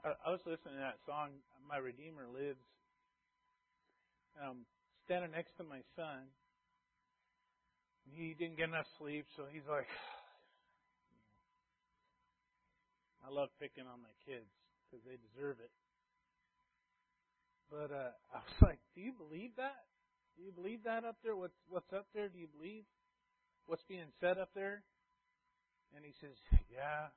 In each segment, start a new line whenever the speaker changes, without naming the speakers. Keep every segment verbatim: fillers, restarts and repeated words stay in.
I, I was listening to that song, My Redeemer Lives. Um, standing next to my son. He didn't get enough sleep, so he's like, I love picking on my kids because they deserve it. But uh, I was like, do you believe that? Do you believe that up there? What's, what's up there? Do you believe what's being said up there? And he says, yeah.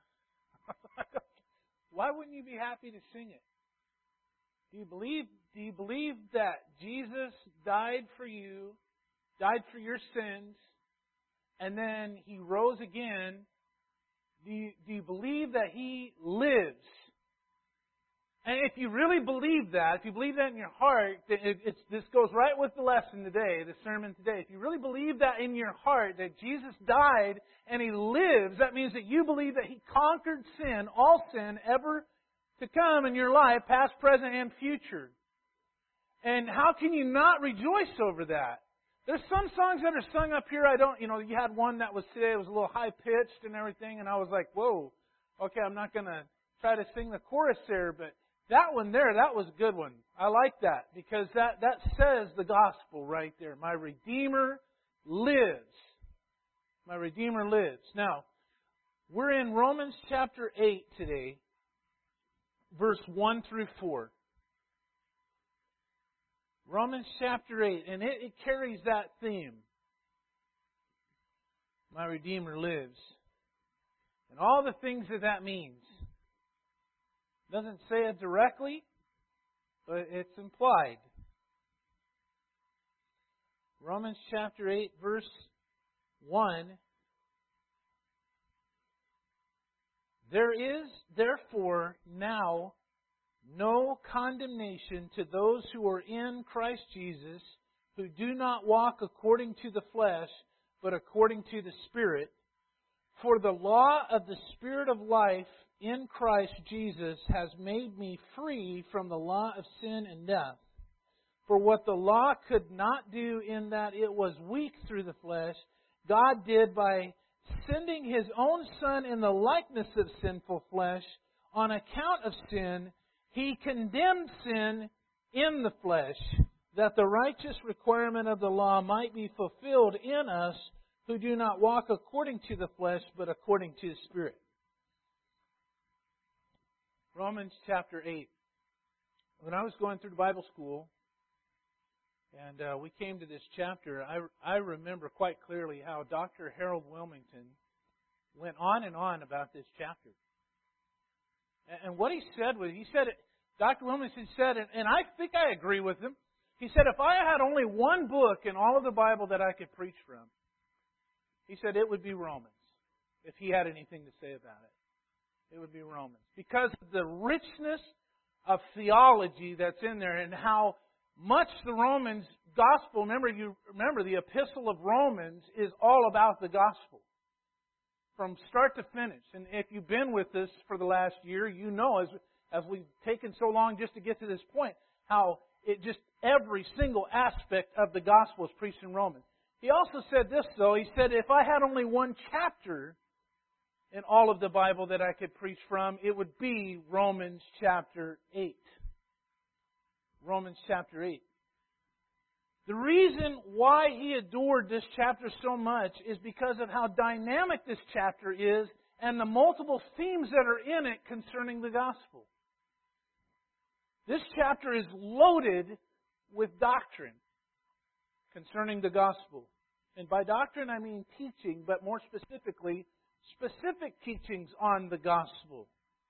Why wouldn't you be happy to sing it? Do you believe, do you believe that Jesus died for you, died for your sins, and then He rose again? Do you, do you believe that He lives? And if you really believe that, if you believe that in your heart, it, it's, this goes right with the lesson today, the sermon today. If you really believe that in your heart, that Jesus died and He lives, that means that you believe that He conquered sin, all sin ever to come in your life, past, present, and future. And how can you not rejoice over that? There's some songs that are sung up here, I don't, you know, you had one that was today, it was a little high-pitched and everything, and I was like, whoa, okay, I'm not going to try to sing the chorus there, but that one there, that was a good one. I like that because that, that says the gospel right there. My Redeemer lives. My Redeemer lives. Now, we're in Romans chapter eight today, verse one through four. Romans chapter eight, and it, it carries that theme. My Redeemer lives. And all the things that that means. Doesn't say it directly, but it's implied. Romans chapter eight, verse one. There is therefore now no condemnation to those who are in Christ Jesus, who do not walk according to the flesh, but according to the Spirit. For the law of the Spirit of life in Christ Jesus has made me free from the law of sin and death. For what the law could not do in that it was weak through the flesh, God did by sending His own Son in the likeness of sinful flesh. On account of sin, He condemned sin in the flesh, that the righteous requirement of the law might be fulfilled in us who do not walk according to the flesh, but according to the Spirit. Romans chapter eight. When I was going through the Bible school, and uh, we came to this chapter, I, I remember quite clearly how Doctor Harold Wilmington went on and on about this chapter. And, and what he said was, he said, it, Doctor Wilmington said, and, and I think I agree with him, he said, if I had only one book in all of the Bible that I could preach from, he said it would be Romans, if he had anything to say about it. It would be Romans. Because of the richness of theology that's in there and how much the Romans gospel, remember you remember the epistle of Romans is all about the gospel. From start to finish. And if you've been with us for the last year, you know as as we've taken so long just to get to this point, how it just every single aspect of the gospel is preached in Romans. He also said this though, he said if I had only one chapter in all of the Bible that I could preach from, it would be Romans chapter eight. Romans chapter eight. The reason why he adored this chapter so much is because of how dynamic this chapter is and the multiple themes that are in it concerning the gospel. This chapter is loaded with doctrine concerning the gospel. And by doctrine I mean teaching, but more specifically, specific teachings on the gospel.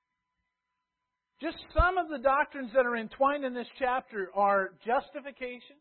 Just some of the doctrines that are entwined in this chapter are justification,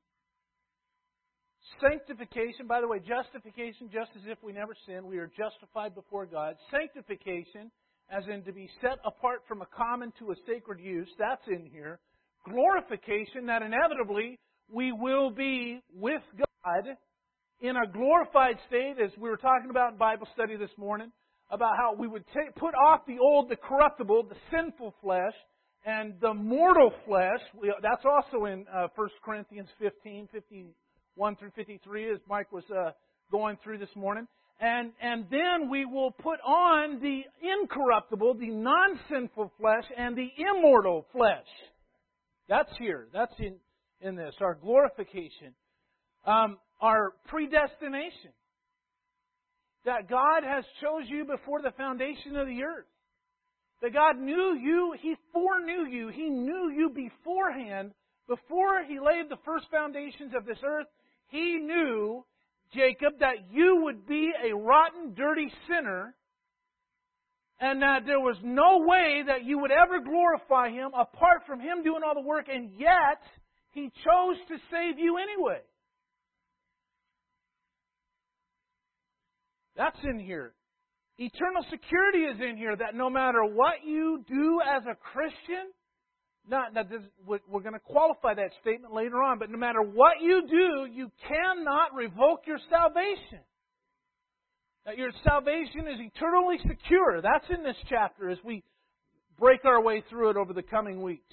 sanctification. By the way, justification, just as if we never sinned, we are justified before God. Sanctification, as in to be set apart from a common to a sacred use, that's in here. Glorification, that inevitably we will be with God in a glorified state, as we were talking about in Bible study this morning, about how we would take, put off the old, the corruptible, the sinful flesh, and the mortal flesh. We, that's also in uh, First Corinthians fifteen, fifty-one through fifty-three, as Mike was uh, going through this morning. And, and then we will put on the incorruptible, the non-sinful flesh, and the immortal flesh. That's here. That's in, in this. Our glorification. Um, our predestination. That God has chose you before the foundation of the earth. That God knew you. He foreknew you. He knew you beforehand. Before He laid the first foundations of this earth, He knew, Jacob, that you would be a rotten, dirty sinner, and that there was no way that you would ever glorify Him apart from Him doing all the work, and yet He chose to save you anyway. That's in here. Eternal security is in here, that no matter what you do as a Christian, not that this, we're going to qualify that statement later on, but no matter what you do, you cannot revoke your salvation. That your salvation is eternally secure. That's in this chapter as we break our way through it over the coming weeks.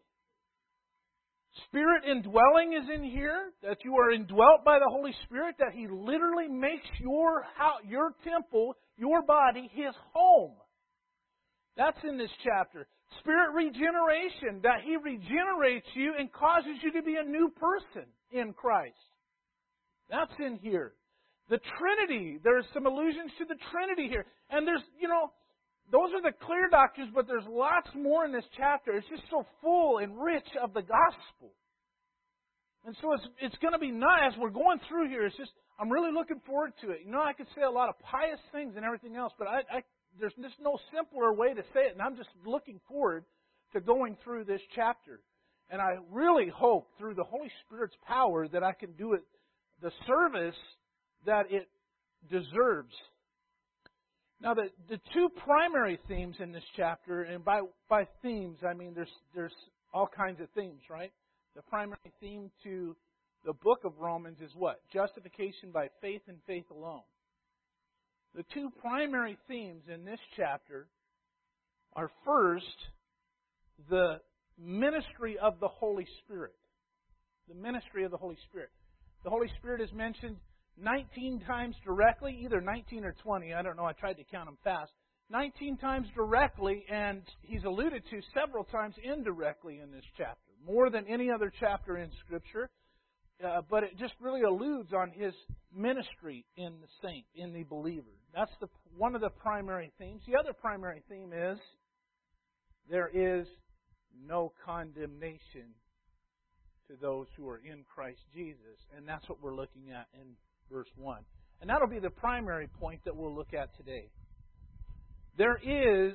Spirit indwelling is in here, that you are indwelt by the Holy Spirit, that He literally makes your house, your temple, your body, His home. That's in this chapter. Spirit regeneration, that He regenerates you and causes you to be a new person in Christ. That's in here. The Trinity, there's some allusions to the Trinity here. And there's, you know, those are the clear doctrines, but there's lots more in this chapter. It's just so full and rich of the gospel. And so it's, it's going to be nice. As we're going through here, it's just, I'm really looking forward to it. You know, I could say a lot of pious things and everything else, but I, I there's just no simpler way to say it. And I'm just looking forward to going through this chapter. And I really hope through the Holy Spirit's power that I can do it the service that it deserves. Now, the, the two primary themes in this chapter, and by, by themes, I mean there's, there's all kinds of themes, right? The primary theme to the book of Romans is what? Justification by faith and faith alone. The two primary themes in this chapter are first, the ministry of the Holy Spirit. The ministry of the Holy Spirit. The Holy Spirit is mentioned nineteen times directly, either nineteen or twenty, I don't know, I tried to count them fast. nineteen times directly, and He's alluded to several times indirectly in this chapter. More than any other chapter in Scripture. Uh, but it just really alludes on His ministry in the saint, in the believer. That's the one of the primary themes. The other primary theme is there is no condemnation to those who are in Christ Jesus. And that's what we're looking at in verse one. And that'll be the primary point that we'll look at today. There is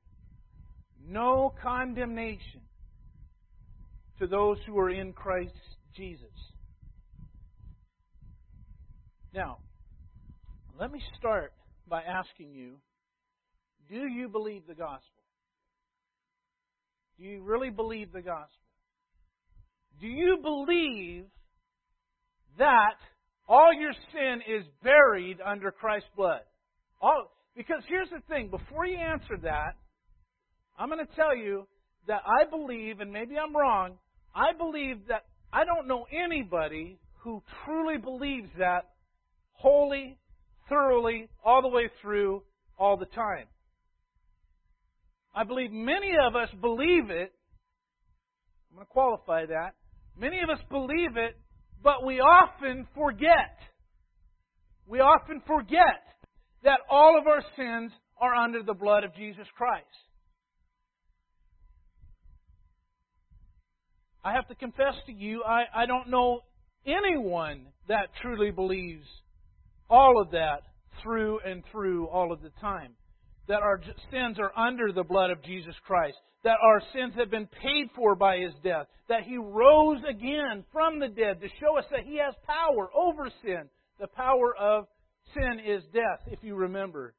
no condemnation to those who are in Christ Jesus. Now, let me start by asking you, do you believe the gospel? Do you really believe the gospel? Do you believe that all your sin is buried under Christ's blood? All, because here's the thing, before you answer that, I'm going to tell you that I believe, and maybe I'm wrong, I believe that I don't know anybody who truly believes that wholly, thoroughly, all the way through, all the time. I believe many of us believe it. I'm going to qualify that. Many of us believe it, but we often forget. We often forget that all of our sins are under the blood of Jesus Christ. I have to confess to you, I, I don't know anyone that truly believes all of that through and through all of the time. That our sins are under the blood of Jesus Christ. That our sins have been paid for by His death. That He rose again from the dead to show us that He has power over sin. The power of sin is death, if you remember.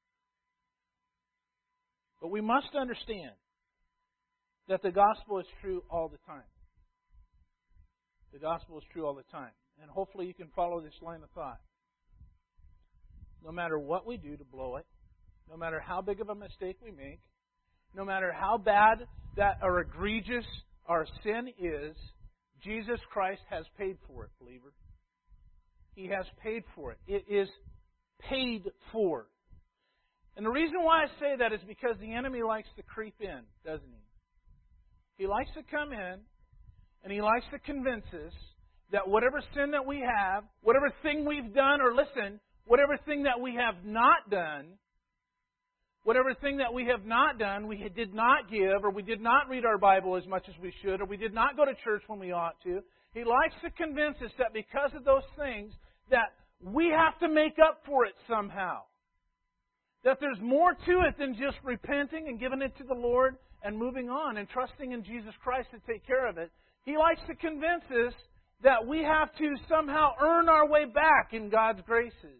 But we must understand that the gospel is true all the time. The gospel is true all the time. And hopefully you can follow this line of thought. No matter what we do to blow it, no matter how big of a mistake we make, no matter how bad that or egregious our sin is, Jesus Christ has paid for it, believer. He has paid for it. It is paid for. And the reason why I say that is because the enemy likes to creep in, doesn't he? He likes to come in and he likes to convince us that whatever sin that we have, whatever thing we've done, or listen, whatever thing that we have not done, whatever thing that we have not done, we did not give, or we did not read our Bible as much as we should, or we did not go to church when we ought to. He likes to convince us that because of those things, that we have to make up for it somehow. That there's more to it than just repenting and giving it to the Lord and moving on and trusting in Jesus Christ to take care of it. He likes to convince us that we have to somehow earn our way back in God's graces.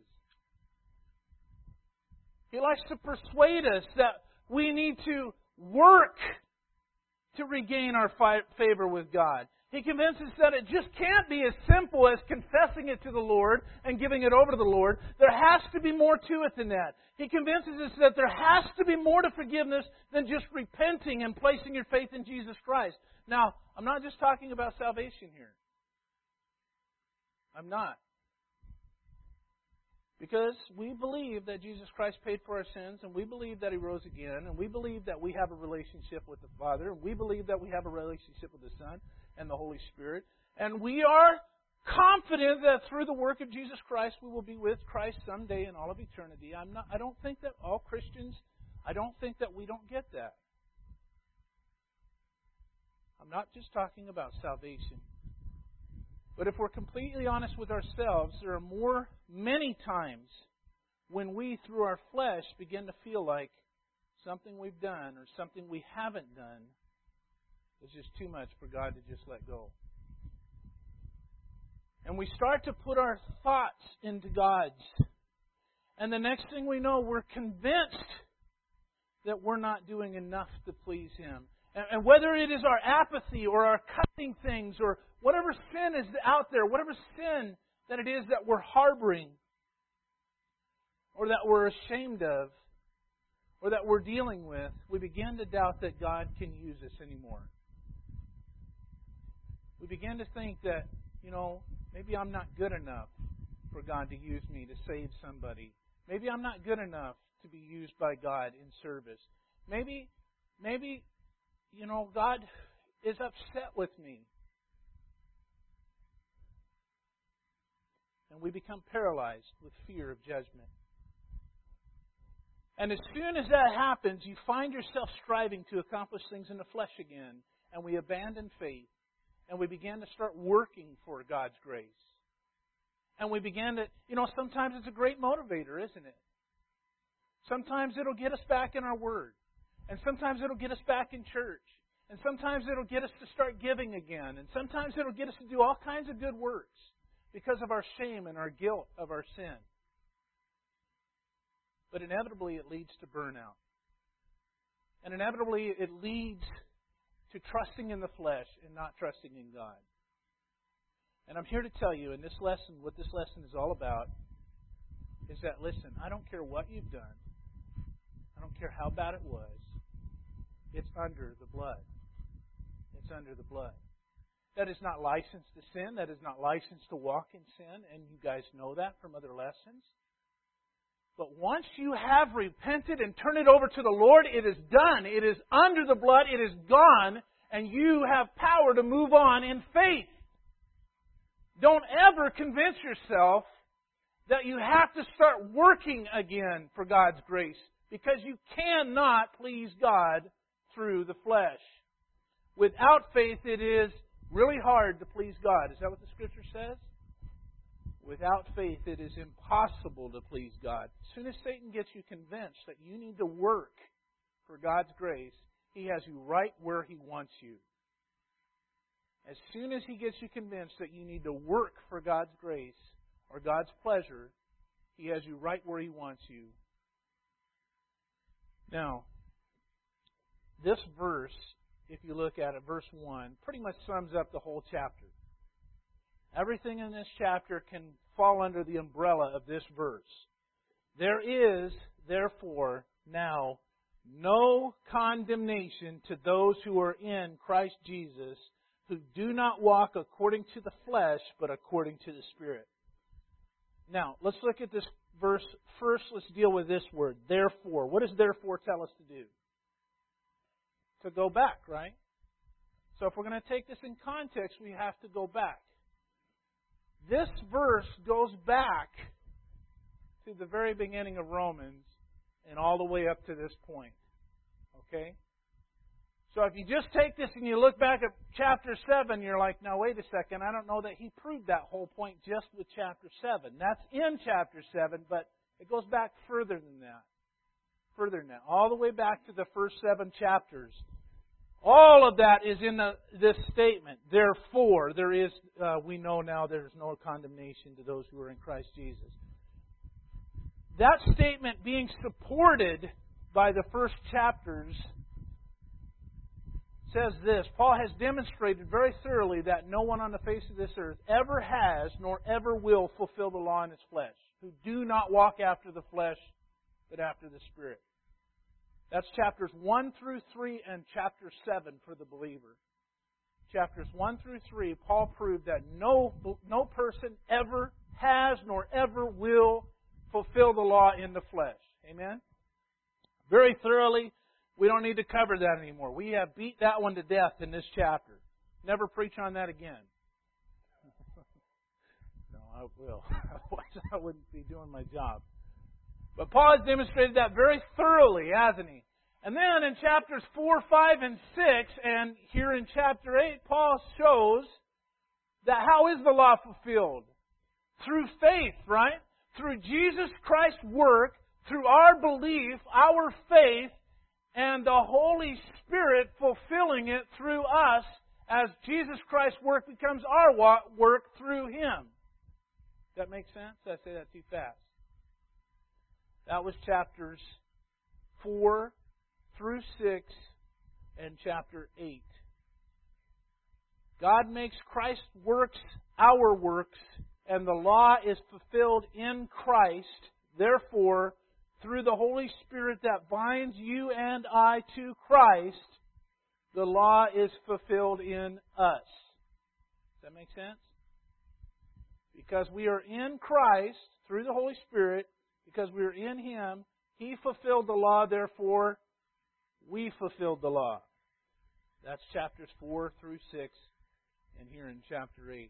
He likes to persuade us that we need to work to regain our favor with God. He convinces us that it just can't be as simple as confessing it to the Lord and giving it over to the Lord. There has to be more to it than that. He convinces us that there has to be more to forgiveness than just repenting and placing your faith in Jesus Christ. Now, I'm not just talking about salvation here. I'm not. Because we believe that Jesus Christ paid for our sins, and we believe that He rose again, and we believe that we have a relationship with the Father, and we believe that we have a relationship with the Son and the Holy Spirit. And we are confident that through the work of Jesus Christ, we will be with Christ someday in all of eternity. I'm not, I don't think that all Christians, I don't think that we don't get that. I'm not just talking about salvation. But if we're completely honest with ourselves, there are more, many times when we, through our flesh, begin to feel like something we've done or something we haven't done is just too much for God to just let go. And we start to put our thoughts into God's. And the next thing we know, we're convinced that we're not doing enough to please Him. And, and whether it is our apathy or our cutting things or whatever sin is out there, whatever sin that it is that we're harboring or that we're ashamed of or that we're dealing with, we begin to doubt that God can use us anymore. We begin to think that, you know, maybe I'm not good enough for God to use me to save somebody. Maybe I'm not good enough to be used by God in service. Maybe, maybe, you know, God is upset with me. And we become paralyzed with fear of judgment. And as soon as that happens, you find yourself striving to accomplish things in the flesh again. And we abandon faith. And we begin to start working for God's grace. And we begin to, you know, sometimes it's a great motivator, isn't it? Sometimes it'll get us back in our Word. And sometimes it'll get us back in church. And sometimes it'll get us to start giving again. And sometimes it'll get us to do all kinds of good works because of our shame and our guilt of our sin. But inevitably it leads to burnout. And inevitably it leads to trusting in the flesh and not trusting in God. And I'm here to tell you in this lesson, what this lesson is all about, is that, listen, I don't care what you've done. I don't care how bad it was. It's under the blood. It's under the blood. That is not license to sin. That is not license to walk in sin. And you guys know that from other lessons. But once you have repented and turned it over to the Lord, it is done. It is under the blood. It is gone. And you have power to move on in faith. Don't ever convince yourself that you have to start working again for God's grace. Because you cannot please God through the flesh. Without faith, it is really hard to please God. Is that what the Scripture says? Without faith, it is impossible to please God. As soon as Satan gets you convinced that you need to work for God's grace, he has you right where he wants you. As soon as he gets you convinced that you need to work for God's grace or God's pleasure, he has you right where he wants you. Now, this verse, if you look at it, verse one, pretty much sums up the whole chapter. Everything in this chapter can fall under the umbrella of this verse. There is, therefore, now no condemnation to those who are in Christ Jesus, who do not walk according to the flesh, but according to the Spirit. Now, let's look at this verse first, let's deal with this word, therefore. What does therefore tell us to do? To go back, right? So if we're going to take this in context, we have to go back. This verse goes back to the very beginning of Romans and all the way up to this point. Okay? So if you just take this and you look back at chapter seven, you're like, now wait a second, I don't know that he proved that whole point just with chapter seven. That's in chapter seven, but it goes back further than that. Further than that. All the way back to the first seven chapters. All of that is in the, this statement. Therefore, there is, uh, we know now there's no condemnation to those who are in Christ Jesus. That statement being supported by the first chapters says this. Paul has demonstrated very thoroughly that no one on the face of this earth ever has nor ever will fulfill the law in his flesh, who do not walk after the flesh, but after the Spirit. That's chapters one through three and chapter seven for the believer. Chapters one through three, Paul proved that no, no person ever has nor ever will fulfill the law in the flesh. Amen? Very thoroughly. We don't need to cover that anymore. We have beat that one to death in this chapter. Never preach on that again. No, I will. Otherwise I wouldn't be doing my job. But Paul has demonstrated that very thoroughly, hasn't he? And then in chapters four, five, and six, and here in chapter eight, Paul shows that how is the law fulfilled? Through faith, right? Through Jesus Christ's work, through our belief, our faith, and the Holy Spirit fulfilling it through us as Jesus Christ's work becomes our work through Him. Does that make sense? Did I say that too fast? That was chapters four through six and chapter eight. God makes Christ's works our works, and the law is fulfilled in Christ. Therefore, through the Holy Spirit that binds you and I to Christ, the law is fulfilled in us. Does that make sense? Because we are in Christ through the Holy Spirit, because we are in Him, He fulfilled the law, therefore we fulfilled the law. That's chapters four through six, and here in chapter eight.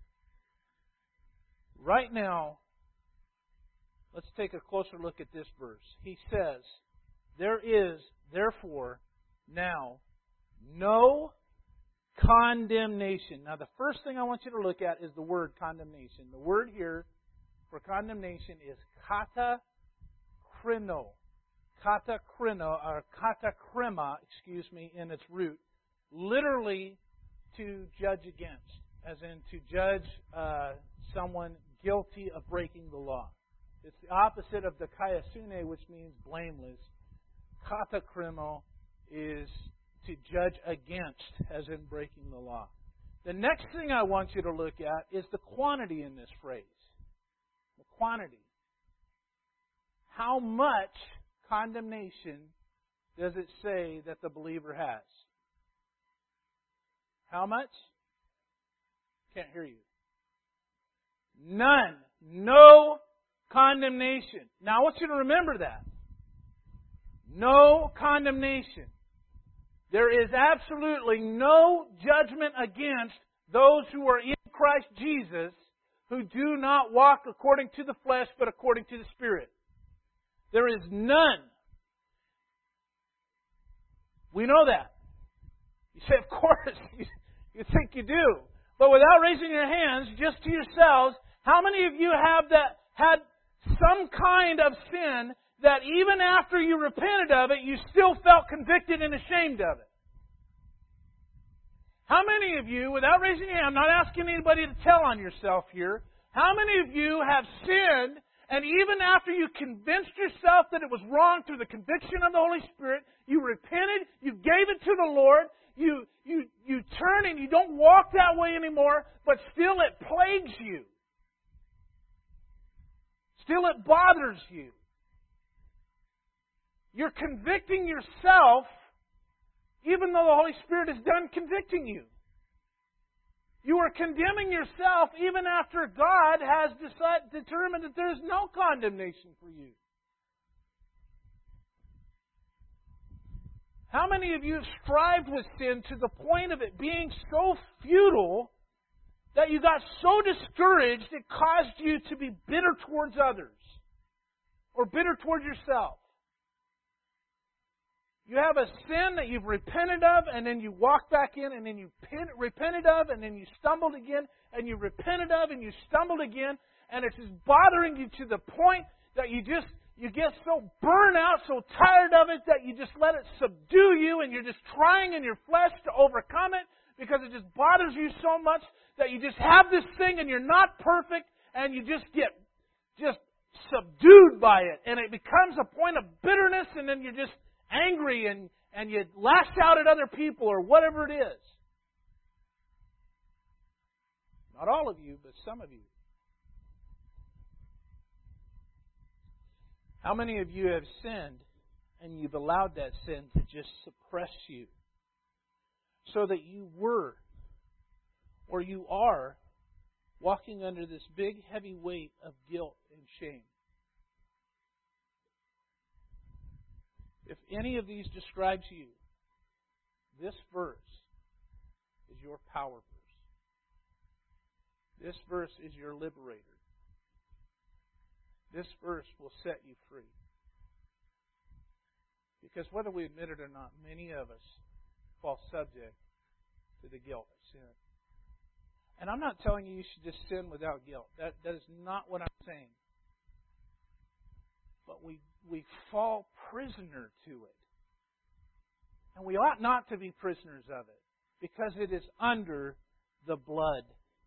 Right now, let's take a closer look at this verse. He says, there is, therefore, now, no condemnation. Now, the first thing I want you to look at is the word condemnation. The word here for condemnation is katakrino. Katakrino, or katakrima, excuse me, in its root. Literally, to judge against. As in, to judge uh, someone guilty of breaking the law. It's the opposite of the kaiasune, which means blameless. Katakrimo is to judge against, as in breaking the law. The next thing I want you to look at is the quantity in this phrase. The quantity. How much condemnation does it say that the believer has? How much? Can't hear you. None. No condemnation. Now I want you to remember that. No condemnation. There is absolutely no judgment against those who are in Christ Jesus, who do not walk according to the flesh, but according to the Spirit. There is none. We know that. You say, of course, you, you think you do. But without raising your hands, just to yourselves, how many of you have that had some kind of sin that even after you repented of it, you still felt convicted and ashamed of it? How many of you, without raising your hand, I'm not asking anybody to tell on yourself here, how many of you have sinned, and even after you convinced yourself that it was wrong through the conviction of the Holy Spirit, you repented, you gave it to the Lord, you, you, you turn and you don't walk that way anymore, but still it plagues you. Still it bothers you. You're convicting yourself even though the Holy Spirit is done convicting you. You are condemning yourself even after God has decided, determined that there is no condemnation for you. How many of you have strived with sin to the point of it being so futile that you got so discouraged it caused you to be bitter towards others or bitter towards yourself? You have a sin that you've repented of, and then you walk back in, and then you repented of, and then you stumbled again, and you repented of, and you stumbled again, and it's just bothering you to the point that you just you get so burned out, so tired of it that you just let it subdue you, and you're just trying in your flesh to overcome it because it just bothers you so much that you just have this thing, and you're not perfect, and you just get just subdued by it, and it becomes a point of bitterness, and then you're just angry and, and you lash out at other people or whatever it is. Not all of you, but some of you. How many of you have sinned and you've allowed that sin to just suppress you so that you were or you are walking under this big heavy weight of guilt and shame? If any of these describes you, this verse is your power verse. This verse is your liberator. This verse will set you free. Because whether we admit it or not, many of us fall subject to the guilt of sin. And I'm not telling you you should just sin without guilt. That, that is not what I'm saying. But we we fall prisoner to it. And we ought not to be prisoners of it, because it is under the blood.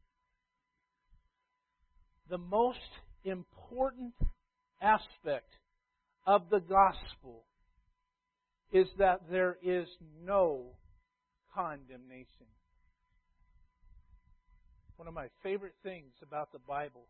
The most important aspect of the gospel is that there is no condemnation. One of my favorite things about the Bible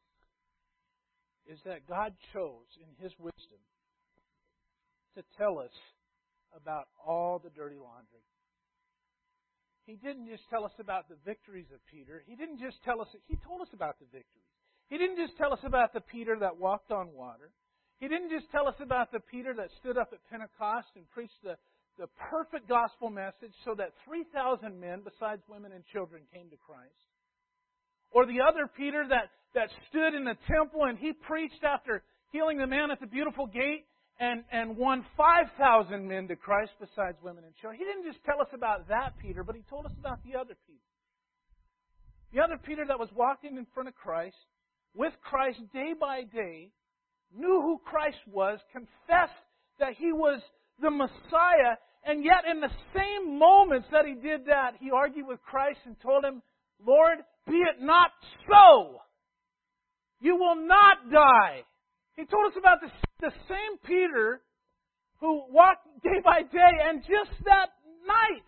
is that God chose, in His wisdom, to tell us about all the dirty laundry. He didn't just tell us about the victories of Peter. He didn't just tell us, He told us about the victories. He didn't just tell us about the Peter that walked on water. He didn't just tell us about the Peter that stood up at Pentecost and preached the, the perfect gospel message so that three thousand men, besides women and children, came to Christ. Or the other Peter that, that stood in the temple and he preached after healing the man at the beautiful gate and, and won five thousand men to Christ besides women and children. He didn't just tell us about that Peter, but He told us about the other Peter. The other Peter that was walking in front of Christ, with Christ day by day, knew who Christ was, confessed that He was the Messiah, and yet in the same moments that he did that, he argued with Christ and told Him, Lord, be it not so. You will not die. He told us about the, the same Peter who walked day by day and just that night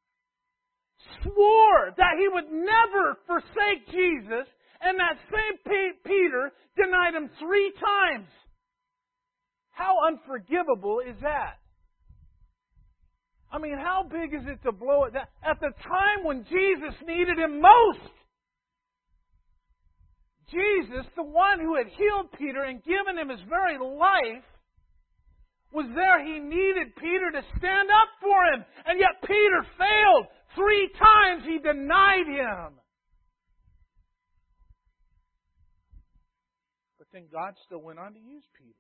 swore that he would never forsake Jesus, and that same P- Peter denied Him three times. How unforgivable is that? I mean, how big is it to blow it? At the time when Jesus needed Him most, Jesus, the one who had healed Peter and given him His very life, was there. He needed Peter to stand up for Him. And yet Peter failed. Three times he denied Him. But then God still went on to use Peter.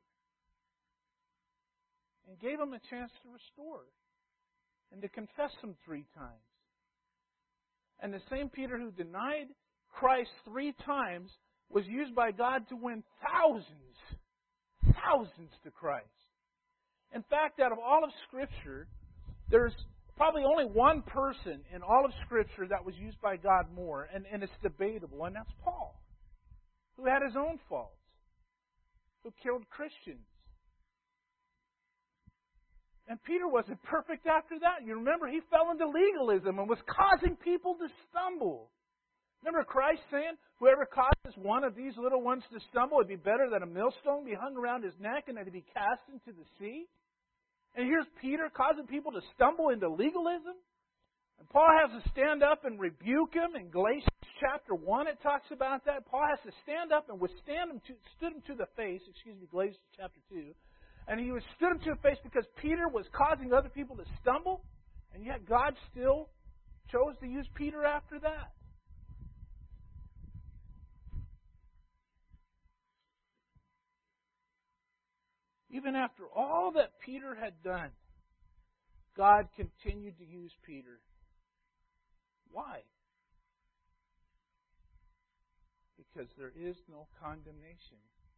And gave him a chance to restore. And to confess Him three times. And the same Peter who denied Christ three times was used by God to win thousands, thousands to Christ. In fact, out of all of Scripture, there's probably only one person in all of Scripture that was used by God more, and, and it's debatable, and that's Paul, who had his own faults, who killed Christians. And Peter wasn't perfect after that. You remember, he fell into legalism and was causing people to stumble. Remember Christ saying, whoever causes one of these little ones to stumble, it'd be better that a millstone be hung around his neck and that he be cast into the sea. And here's Peter causing people to stumble into legalism. And Paul has to stand up and rebuke him. In Galatians chapter one, it talks about that. Paul has to stand up and withstand him, to, stood him to the face. Excuse me, Galatians chapter two. And he stood him to the face because Peter was causing other people to stumble. And yet God still chose to use Peter after that. Even after all that Peter had done, God continued to use Peter. Why? Because there is no condemnation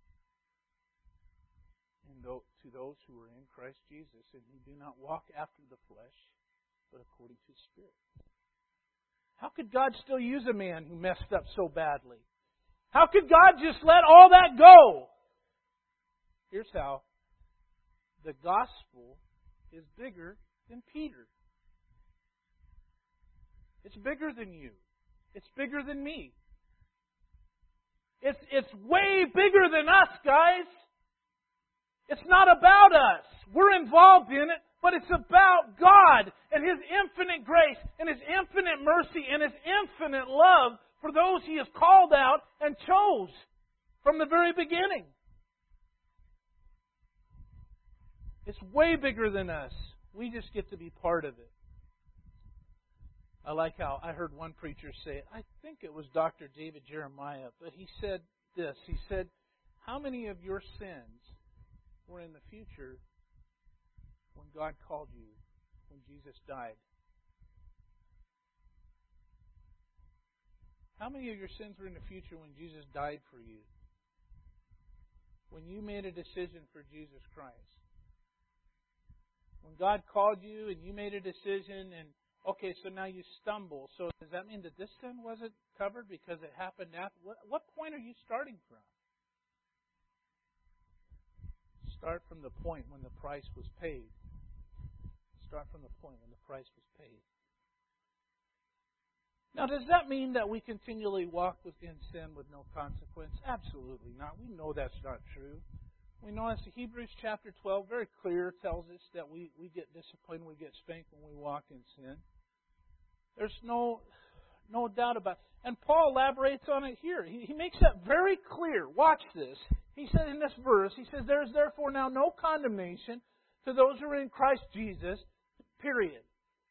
in those, to those who are in Christ Jesus and who do not walk after the flesh, but according to the Spirit. How could God still use a man who messed up so badly? How could God just let all that go? Here's how. The gospel is bigger than Peter. It's bigger than you. It's bigger than me. It's, it's way bigger than us, guys. It's not about us. We're involved in it, but it's about God and His infinite grace and His infinite mercy and His infinite love for those He has called out and chose from the very beginning. It's way bigger than us. We just get to be part of it. I like how I heard one preacher say it. I think it was Doctor David Jeremiah, but he said this. He said, how many of your sins were in the future when God called you, when Jesus died? How many of your sins were in the future when Jesus died for you? When you made a decision for Jesus Christ? When God called you and you made a decision and, okay, so now you stumble. So does that mean that this sin wasn't covered because it happened after? What, what point are you starting from? Start from the point when the price was paid. Start from the point when the price was paid. Now, does that mean that we continually walk within sin with no consequence? Absolutely not. We know that's not true. We know as Hebrews chapter twelve very clear tells us that we, we get disciplined, we get spanked when we walk in sin. There's no no doubt about it. And Paul elaborates on it here. He, he makes that very clear. Watch this. He said in this verse, he says, there is therefore now no condemnation to those who are in Christ Jesus, period.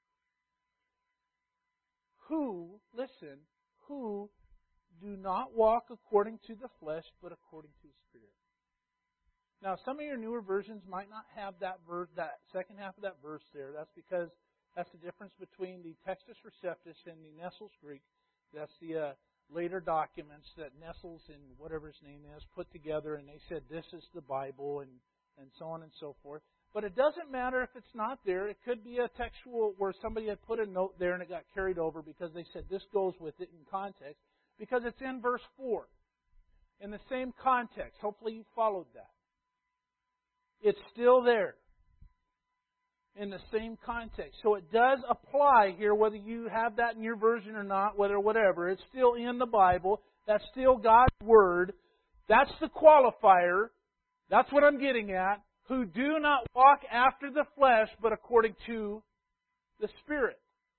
Who, listen, who do not walk according to the flesh, but according to the Spirit. Now, some of your newer versions might not have that verse, that second half of that verse there. That's because that's the difference between the Textus Receptus and the Nestle's Greek. That's the uh, later documents that Nestles and whatever his name is put together, and they said this is the Bible and, and so on and so forth. But it doesn't matter if it's not there. It could be a textual where somebody had put a note there and it got carried over because they said this goes with it in context, because it's in verse four. In the same context. Hopefully you followed that. It's still there in the same context. So it does apply here, whether you have that in your version or not, whether whatever. It's still in the Bible. That's still God's Word. That's the qualifier. That's what I'm getting at. Who do not walk after the flesh, but according to the Spirit.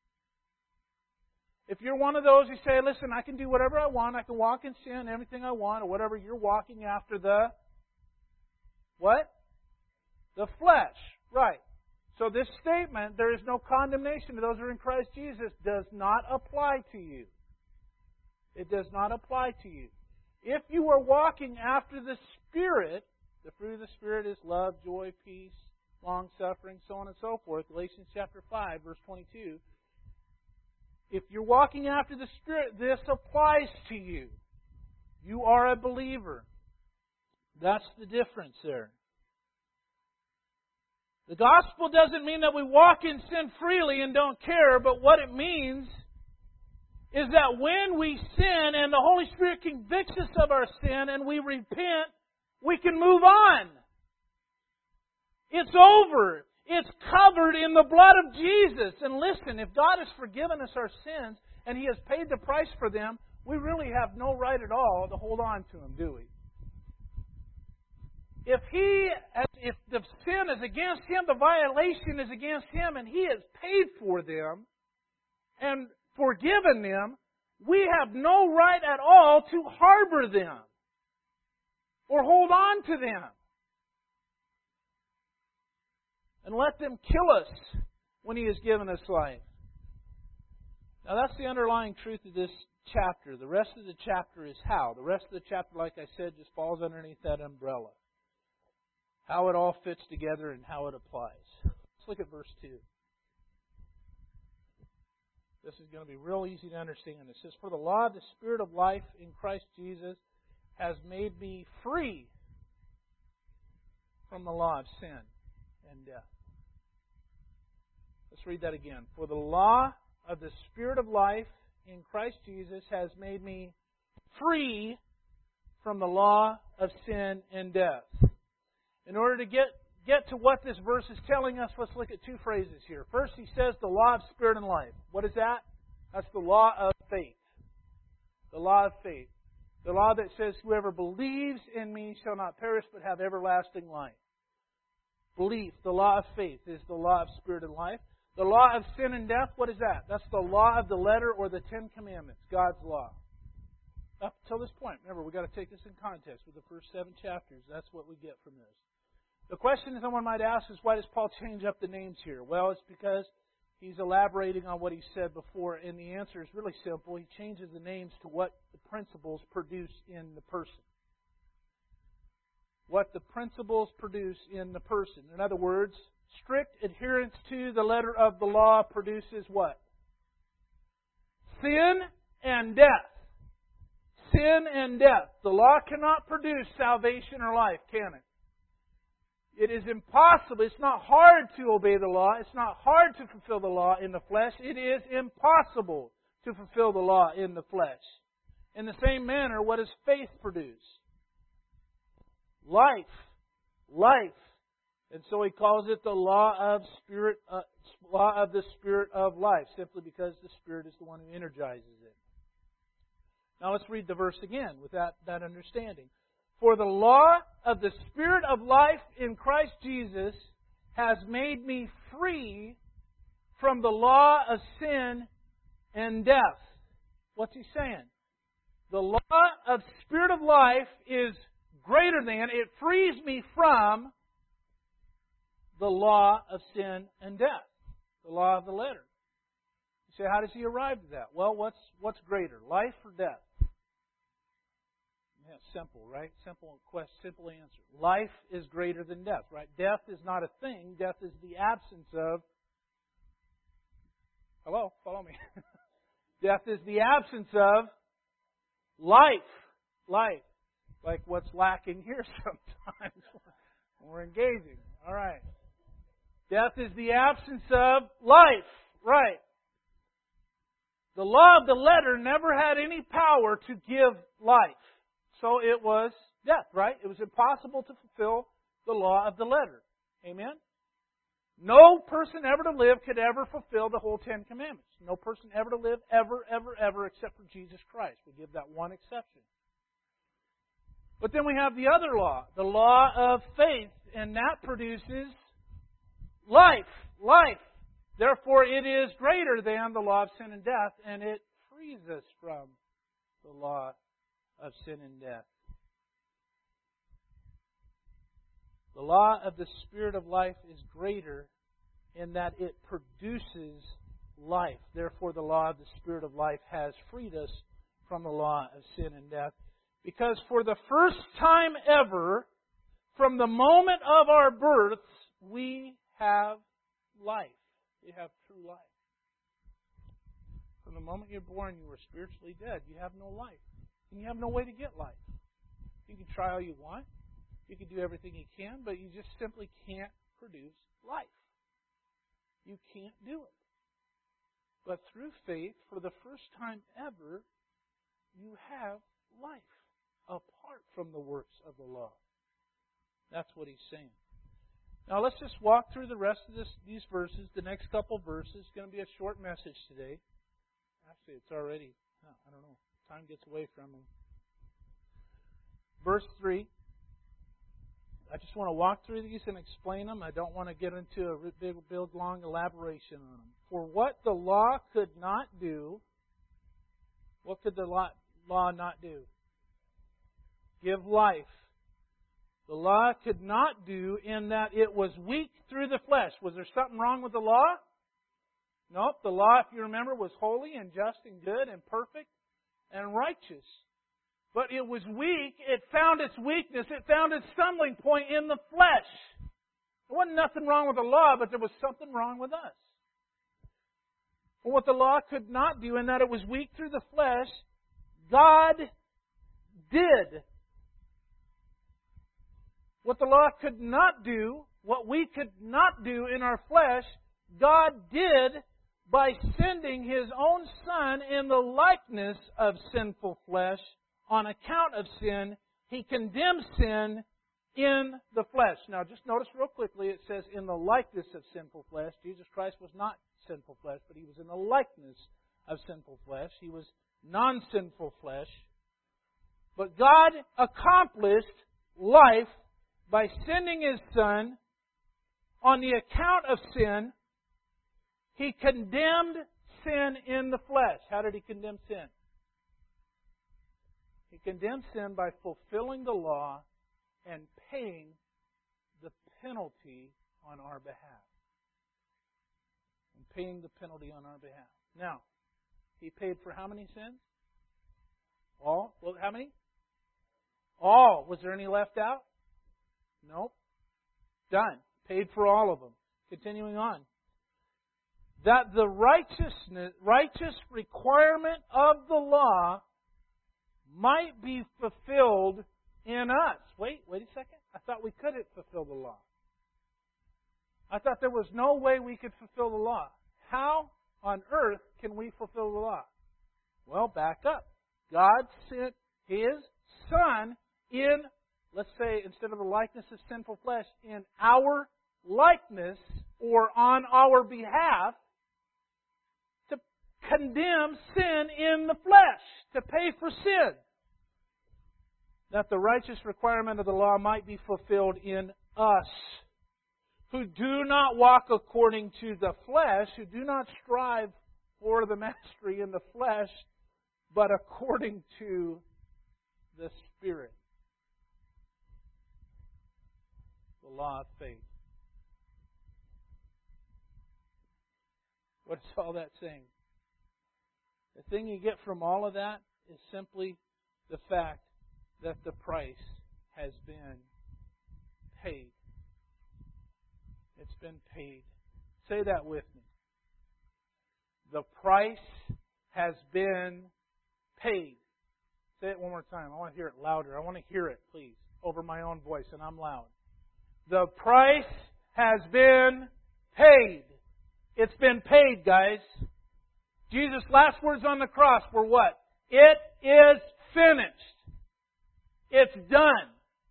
If you're one of those who say, listen, I can do whatever I want, I can walk in sin, everything I want, or whatever, you're walking after the what? The flesh. Right. So this statement, there is no condemnation to those who are in Christ Jesus, does not apply to you. It does not apply to you. If you are walking after the Spirit, the fruit of the Spirit is love, joy, peace, long-suffering, so on and so forth. Galatians chapter five, verse twenty-two. If you're walking after the Spirit, this applies to you. You are a believer. That's the difference there. The gospel doesn't mean that we walk in sin freely and don't care, but what it means is that when we sin and the Holy Spirit convicts us of our sin and we repent, we can move on. It's over. It's covered in the blood of Jesus. And listen, if God has forgiven us our sins and He has paid the price for them, we really have no right at all to hold on to them, do we? If he, if the sin is against Him, the violation is against Him, and He has paid for them, and forgiven them, we have no right at all to harbor them or hold on to them and let them kill us when He has given us life. Now that's the underlying truth of this chapter. The rest of the chapter is how. The rest of the chapter, like I said, just falls underneath that umbrella. How it all fits together and how it applies. Let's look at verse two. This is going to be real easy to understand. It says, "For the law of the Spirit of life in Christ Jesus has made me free from the law of sin and death." Let's read that again. "For the law of the Spirit of life in Christ Jesus has made me free from the law of sin and death." In order to get, get to what this verse is telling us, let's look at two phrases here. First, he says the law of Spirit and life. What is that? That's the law of faith. The law of faith. The law that says, "Whoever believes in me shall not perish but have everlasting life." Belief, the law of faith, is the law of Spirit and life. The law of sin and death, what is that? That's the law of the letter or the Ten Commandments, God's law. Up until this point, remember, we've got to take this in context with the first seven chapters. That's what we get from this. The question someone might ask is, why does Paul change up the names here? Well, it's because he's elaborating on what he said before, and the answer is really simple. He changes the names to what the principles produce in the person. What the principles produce in the person. In other words, strict adherence to the letter of the law produces what? Sin and death. Sin and death. The law cannot produce salvation or life, can it? It is impossible. It's not hard to obey the law. It's not hard to fulfill the law in the flesh. It is impossible to fulfill the law in the flesh. In the same manner, what does faith produce? Life. Life. And so he calls it the law of spirit, uh, law of the Spirit of life, simply because the Spirit is the one who energizes it. Now let's read the verse again with that, that understanding. "For the law of the Spirit of life in Christ Jesus has made me free from the law of sin and death." What's he saying? The law of Spirit of life is greater than, it frees me from the law of sin and death. The law of the letter. You say, how does he arrive at that? Well, what's what's greater, life or death? Yeah, simple, right? Simple quest, simple answer. Life is greater than death, right? Death is not a thing. Death is the absence of. Hello, follow me. Death is the absence of life. Life. Like what's lacking here sometimes when we're engaging. All right. Death is the absence of life. Right. The law of the letter never had any power to give life. So it was death, right? It was impossible to fulfill the law of the letter. Amen? No person ever to live could ever fulfill the whole Ten Commandments. No person ever to live, ever, ever, ever, except for Jesus Christ. We give that one exception. But then we have the other law, the law of faith, and that produces life. Life. Therefore, it is greater than the law of sin and death, and it frees us from the law of sin and death. The law of the Spirit of life is greater in that it produces life. Therefore, the law of the Spirit of life has freed us from the law of sin and death. Because for the first time ever, from the moment of our births, we have life. We have true life. From the moment you're born, you were spiritually dead. You have no life. And you have no way to get life. You can try all you want. You can do everything you can, but you just simply can't produce life. You can't do it. But through faith, for the first time ever, you have life apart from the works of the law. That's what he's saying. Now let's just walk through the rest of this, these verses, the next couple verses. It's going to be a short message today. Actually, it's already, I don't know, time gets away from me. Verse three. I just want to walk through these and explain them. I don't want to get into a big, big, long elaboration on them. For what the law could not do, what could the law, law not do? Give life. The law could not do in that it was weak through the flesh. Was there something wrong with the law? Nope. The law, if you remember, was holy and just and good and perfect and righteous. But it was weak. It found its weakness. It found its stumbling point in the flesh. There wasn't nothing wrong with the law, but there was something wrong with us. What the law could not do in that it was weak through the flesh, God did. What the law could not do, what we could not do in our flesh, God did by sending His own Son in the likeness of sinful flesh. On account of sin, He condemns sin in the flesh. Now, just notice real quickly, it says in the likeness of sinful flesh. Jesus Christ was not sinful flesh, but He was in the likeness of sinful flesh. He was non-sinful flesh. But God accomplished life by sending His Son on the account of sin. He condemned sin in the flesh. How did He condemn sin? He condemned sin by fulfilling the law and paying the penalty on our behalf. And paying the penalty on our behalf. Now, He paid for how many sins? All? Well, how many? All. Was there any left out? Nope. Done. Paid for all of them. Continuing on. That the righteousness, righteous requirement of the law might be fulfilled in us. Wait, wait a second. I thought we couldn't fulfill the law. I thought there was no way we could fulfill the law. How on earth can we fulfill the law? Well, back up. God sent His Son in, let's say, instead of the likeness of sinful flesh, in our likeness or on our behalf to condemn sin in the flesh, to pay for sin, that the righteous requirement of the law might be fulfilled in us, who do not walk according to the flesh, who do not strive for the mastery in the flesh, but according to the Spirit. The law of faith. What's all that saying? The thing you get from all of that is simply the fact that the price has been paid. It's been paid. Say that with me. The price has been paid. Say it one more time. I want to hear it louder. I want to hear it, please, over my own voice, and I'm loud. The price has been paid. It's been paid, guys. Jesus' last words on the cross were what? It is finished. It's done.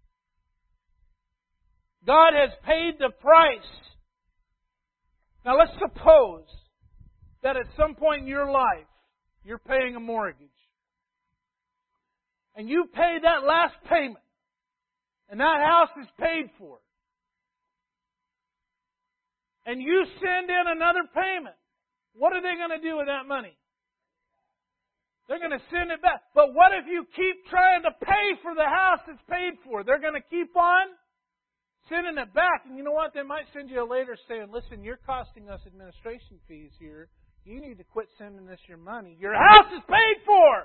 God has paid the price. Now let's suppose that at some point in your life, you're paying a mortgage. And you pay that last payment. And that house is paid for. And you send in another payment. What are they going to do with that money? They're going to send it back. But what if you keep trying to pay for the house that's paid for? They're going to keep on sending it back. And you know what? They might send you a letter saying, listen, you're costing us administration fees here. You need to quit sending us your money. Your house is paid for.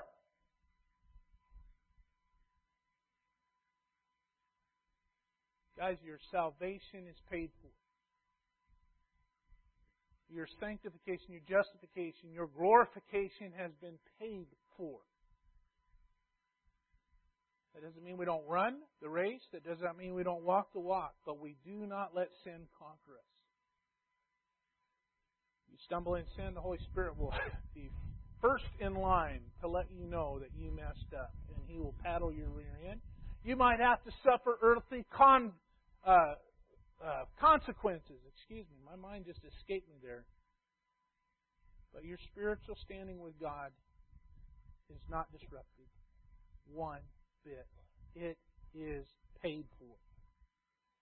Guys, your salvation is paid for. Your sanctification, your justification, your glorification has been paid for. That doesn't mean we don't run the race. That does not mean we don't walk the walk. But we do not let sin conquer us. You stumble in sin, the Holy Spirit will be first in line to let you know that you messed up. And He will paddle your rear end. You might have to suffer earthly con, uh, uh, consequences. Excuse me, my mind just escaped me there. But your spiritual standing with God is not disrupted one bit. It is paid for.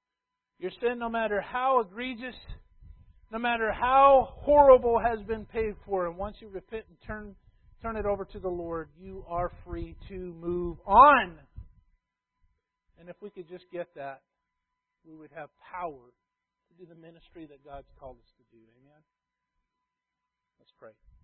Your sin, no matter how egregious, no matter how horrible, has been paid for. And once you repent and turn, turn it over to the Lord, you are free to move on. And if we could just get that, we would have power to do the ministry that God's called us to do. Amen? Let's pray.